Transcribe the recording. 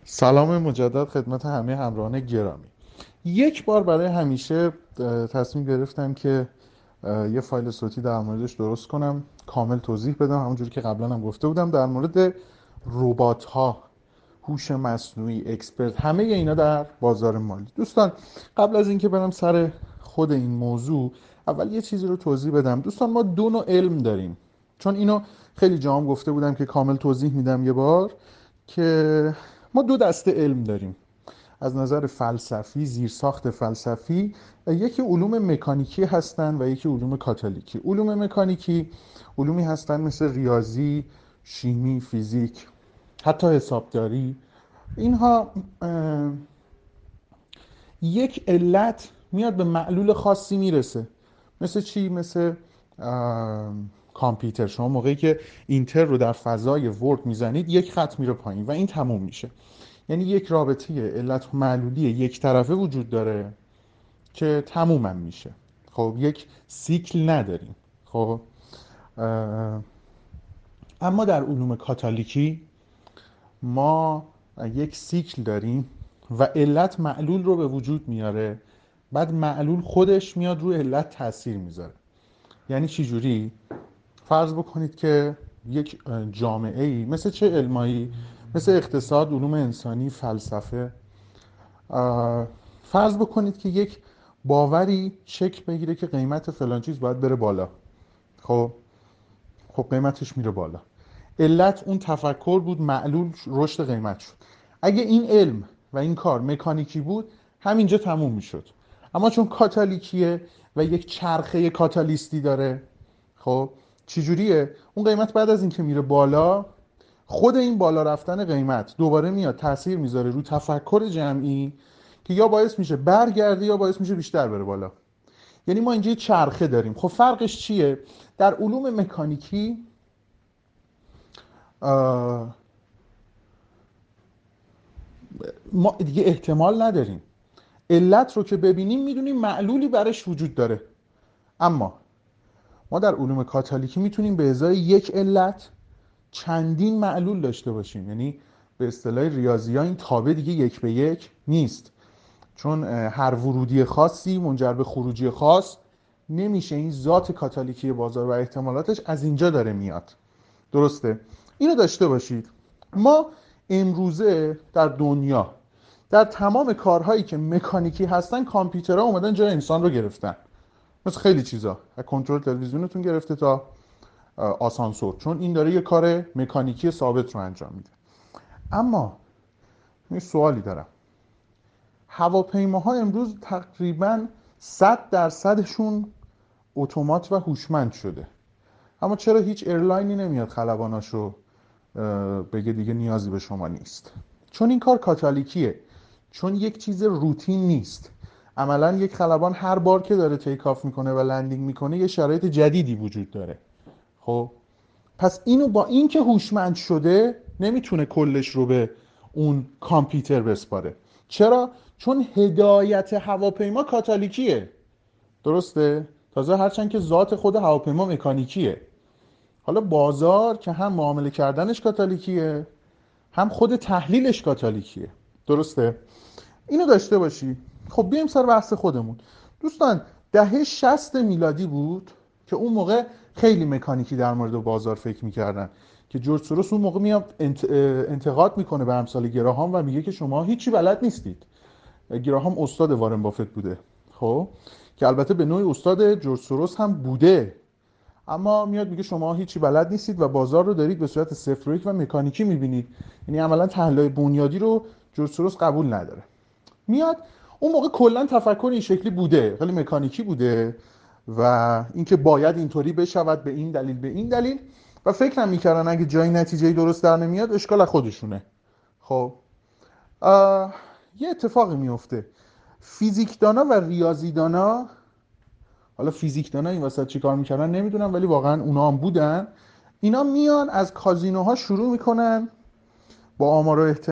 سلام مجدد خدمت همه همراهان گرامی. یک بار برای همیشه تصمیم گرفتم که یه فایل صوتی در موردش درست کنم، کامل توضیح بدم، همونجوری که قبلا هم گفته بودم در مورد ربات ها، هوش مصنوعی، اکسپرت، همه اینا در بازار مالی. دوستان، قبل از اینکه برم سر خود این موضوع، اول یه چیزی رو توضیح بدم. دوستان، ما دو نوع علم داریم، چون اینو خیلی جاهم گفته بودم که کامل توضیح میدم یه بار، که ما دو دسته علم داریم از نظر فلسفی، زیرساخت فلسفی. یکی علوم مکانیکی هستن و یکی علوم کاتالیکی. علوم مکانیکی علومی هستن مثل ریاضی، شیمی، فیزیک، حتی حسابداری. اینها یک علت میاد به معلول خاصی میرسه. مثل چی؟ مثل کامپیوتر. شما موقعی که اینتر رو در فضای ورد میزنید یک خط میره پایین و این تموم میشه. یعنی یک رابطه علت و معلولی یک طرفه وجود داره که تمومم میشه. خب یک سیکل نداریم. خب اما در علوم کاتالیکی ما یک سیکل داریم و علت معلول رو به وجود میاره، بعد معلول خودش میاد روی علت تاثیر میذاره. یعنی چی جوری؟ فرض بکنید که یک جامعه ای، مثل چه علمایی؟ مثل اقتصاد، علوم انسانی، فلسفه. فرض بکنید که یک باوری شکل بگیره که قیمت فلان چیز باید بره بالا. خب خب قیمتش میره بالا. علت اون تفکر بود، معلول رشد قیمت شد. اگه این علم و این کار مکانیکی بود، همینجا تموم میشد. اما چون کاتالیکیه و یک چرخه کاتالیستی داره، خب چجوریه؟ اون قیمت بعد از اینکه میره بالا، خود این بالا رفتن قیمت دوباره میاد تاثیر میذاره رو تفکر جمعی که یا باعث میشه برگرده یا باعث میشه بیشتر بره بالا. یعنی ما اینجا یه چرخه داریم. خب فرقش چیه؟ در علوم مکانیکی ما دیگه احتمال نداریم. علت رو که ببینیم میدونیم معلولی برش وجود داره. اما ما در علوم کاتالیکی میتونیم به ازای یک علت چندین معلول داشته باشیم. یعنی به اصطلاح ریاضی ها این تابع دیگه یک به یک نیست، چون هر ورودی خاصی منجر به خروجی خاص نمیشه. این ذات کاتالیکی بازار و احتمالاتش از اینجا داره میاد. درسته؟ اینو داشته باشید. ما امروزه در دنیا در تمام کارهایی که مکانیکی هستن، کامپیوترها اومدن جای انسان رو گرفتن. مثل خیلی چیزا، از کنترل تلویزیونتون گرفته تا آسانسور، چون این داره یه کار مکانیکی ثابت رو انجام میده. اما یه سوالی دارم. هواپیماها امروز تقریبا 100%شون اتومات و هوشمند شده، اما چرا هیچ ایرلاینی نمیاد خلباناشو بگه دیگه نیازی به شما نیست؟ چون این کار کاتالیکیه، چون یک چیز روتین نیست. عملا یک خلبان هر بار که داره تیک آف میکنه و لندینگ میکنه یه شرایط جدیدی وجود داره. خب پس اینو با اینکه هوشمند شده نمیتونه کلش رو به اون کامپیوتر بسپاره. چرا؟ چون هدایت هواپیما کاتالیکیه. درسته؟ تازه هرچند که ذات خود هواپیما مکانیکیه. حالا بازار که هم معامله کردنش کاتالیکیه، هم خود تحلیلش کاتالیکیه. درسته؟ اینو داشته باشی. خب بیایم سر بحث خودمون. دوستان، دهه 60 میلادی بود که اون موقع خیلی مکانیکی در مورد بازار فکر میکردن، که جورج سوروس اون موقع میاد انتقاد میکنه به امثال گراهام و میگه که شما هیچی بلد نیستید. گراهام استاد وارن بافت بوده، خب که البته به نوعی استاد جورج سوروس هم بوده، اما میاد میگه شما هیچی بلد نیستید و بازار رو دارید به صورت صفر و یک و مکانیکی میبینید. یعنی عملا تحلیل بنیادی رو جورج سوروس قبول نداره. میاد اون موقع کلا تفکر این شکلی بوده، خیلی مکانیکی بوده و اینکه باید اینطوری بشود به این دلیل به این دلیل، و فکر هم میکردن اگه جای نتیجه درست در نمیاد اشکال از خودشونه. خب یه اتفاقی میفته. فیزیکدانا و ریاضیدانا، حالا فیزیکدانا این وسط چی کار میکردن نمیدونم، ولی واقعا اونا هم بودن. اینا میان از کازینوها شروع میکنن با آمار و